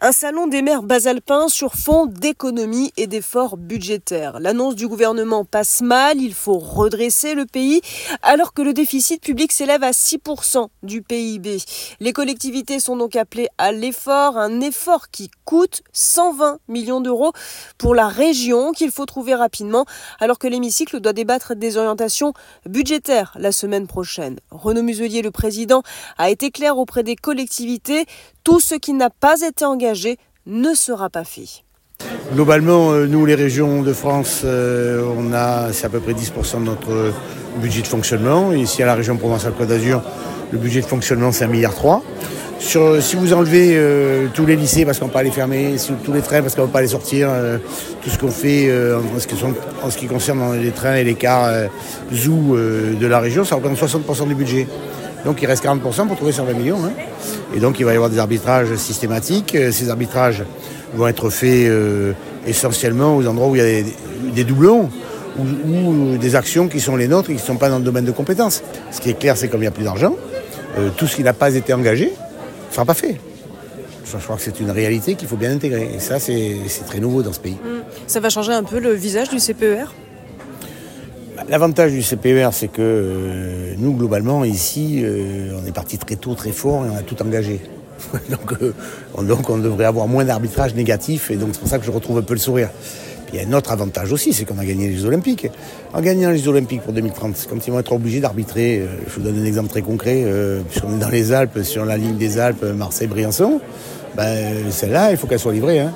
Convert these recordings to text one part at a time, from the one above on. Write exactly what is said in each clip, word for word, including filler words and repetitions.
Un salon des maires basalpins sur fond d'économie et d'efforts budgétaires. L'annonce du gouvernement passe mal, il faut redresser le pays, alors que le déficit public s'élève à six pour cent du P I B. Les collectivités sont donc appelées à l'effort, un effort qui coûte cent vingt millions d'euros pour la région, qu'il faut trouver rapidement, alors que l'hémicycle doit débattre des orientations budgétaires la semaine prochaine. Renaud Muselier, le président, a été clair auprès des collectivités, tout ce qui n'a pas été engagé ne sera pas fait. Globalement, nous, les régions de France, euh, on a, c'est à peu près dix pour cent de notre budget de fonctionnement. Et ici, à la région Provence-Alpes-Côte d'Azur, le budget de fonctionnement, c'est un virgule trois milliard. Sur, si vous enlevez euh, tous les lycées parce qu'on ne peut pas les fermer, tous les trains parce qu'on ne peut pas les sortir, euh, tout ce qu'on fait euh, en, ce qui sont, en ce qui concerne les trains et les cars euh, zoo euh, de la région, ça représente soixante pour cent du budget. Donc il reste quarante pour cent pour trouver cent vingt millions. Hein. Et donc il va y avoir des arbitrages systématiques. Ces arbitrages vont être faits euh, essentiellement aux endroits où il y a des, des doublons ou, ou des actions qui sont les nôtres et qui ne sont pas dans le domaine de compétences. Ce qui est clair, c'est comme il n'y a plus d'argent, euh, tout ce qui n'a pas été engagé ne sera pas fait. Je crois que c'est une réalité qu'il faut bien intégrer. Et ça, c'est, c'est très nouveau dans ce pays. Ça va changer un peu le visage du C P E R ? L'avantage du C P E R, c'est que euh, nous, globalement, ici, euh, on est parti très tôt, très fort et on a tout engagé. donc, euh, on, donc, on devrait avoir moins d'arbitrage négatif et donc c'est pour ça que je retrouve un peu le sourire. Puis, il y a un autre avantage aussi, c'est qu'on a gagné les Jeux Olympiques. En gagnant les Jeux Olympiques pour deux mille trente, quand ils vont être obligés d'arbitrer, euh, je vous donne un exemple très concret, euh, puisqu'on est dans les Alpes, sur la ligne des Alpes, Marseille-Briançon, ben, celle-là, il faut qu'elle soit livrée. Hein.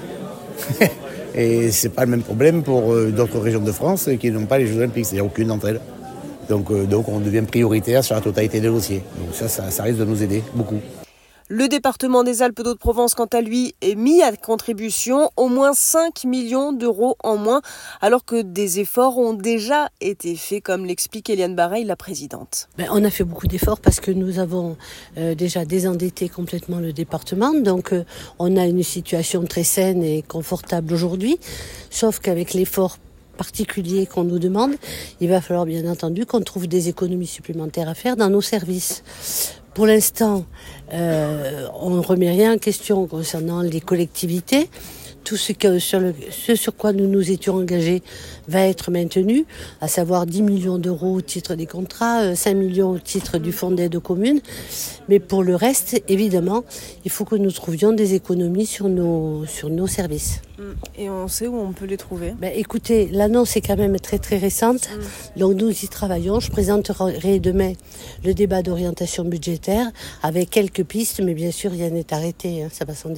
Et c'est pas le même problème pour euh, d'autres régions de France qui n'ont pas les Jeux Olympiques, c'est-à-dire aucune d'entre elles. Donc, euh, donc on devient prioritaire sur la totalité des dossiers. Donc ça, ça, ça risque de nous aider beaucoup. Le département des Alpes-de-Haute-Provence, quant à lui, est mis à contribution au moins cinq millions d'euros en moins, alors que des efforts ont déjà été faits, comme l'explique Eliane Bareil, la présidente. Ben, on a fait beaucoup d'efforts parce que nous avons euh, déjà désendetté complètement le département, donc euh, on a une situation très saine et confortable aujourd'hui, sauf qu'avec l'effort particulier qu'on nous demande, il va falloir bien entendu qu'on trouve des économies supplémentaires à faire dans nos services. Pour l'instant, euh, on ne remet rien en question concernant les collectivités. Tout ce, que, sur le, ce sur quoi nous nous étions engagés va être maintenu, à savoir dix millions d'euros au titre des contrats, cinq millions au titre du fonds d'aide aux communes. Mais pour le reste, évidemment, il faut que nous trouvions des économies sur nos, sur nos services. Et on sait où on peut les trouver ? Ben, écoutez, l'annonce est quand même très très récente, mm. donc nous y travaillons. Je présenterai demain le débat d'orientation budgétaire avec quelques pistes, mais bien sûr rien n'est arrêté, hein, ça va s'en